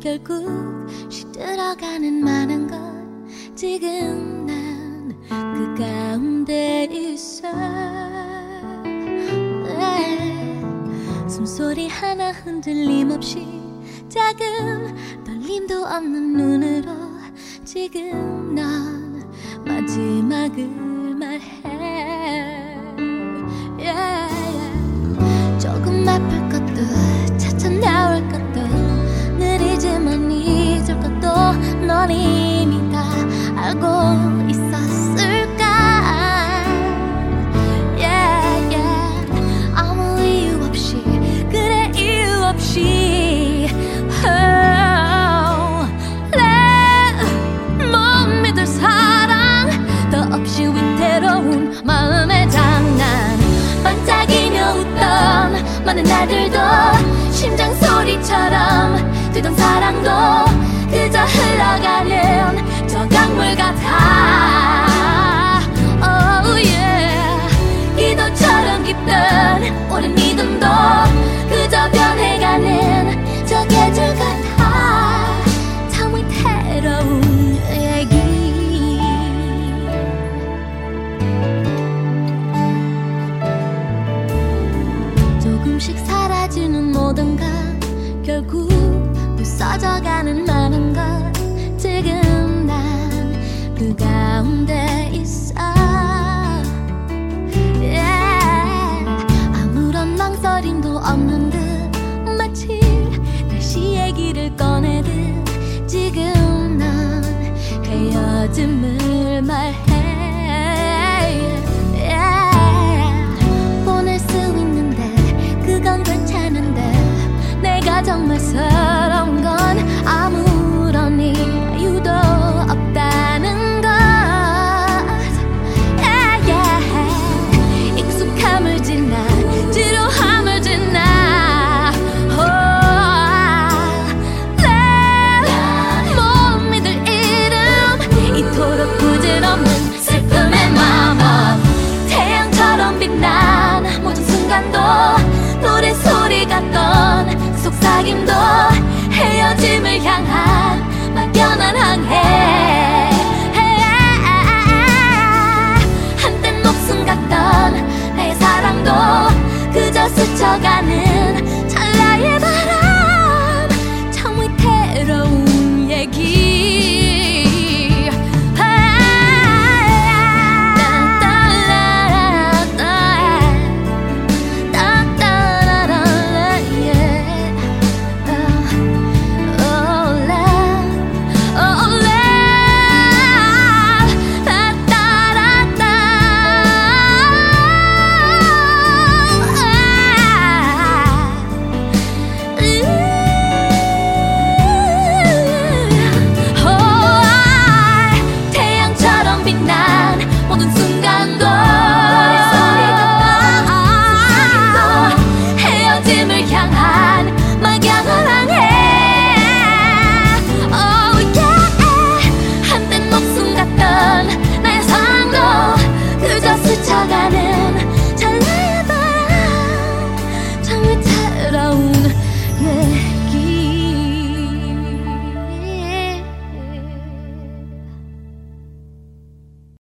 결국 시들어가는 많은 것 지금 난 그 가운데 있어. 숨소리 하나 흔들림 없이 작은 떨림도 없는 눈으로 지금 넌 마지막을 말해. 조금 아플 것도 차차 나올 것도 느리지만 잊을 것도 넌 이미 다 알고 있었을까. 아무 이유 없이 그래 이유 없이 못 믿을 사랑 더 없이 위태로운 마음의 장난 반짝이며 웃던 많은 날들도 심장 소리처럼 뛰던 사랑도 그저 흘러가는 저 강물 같아.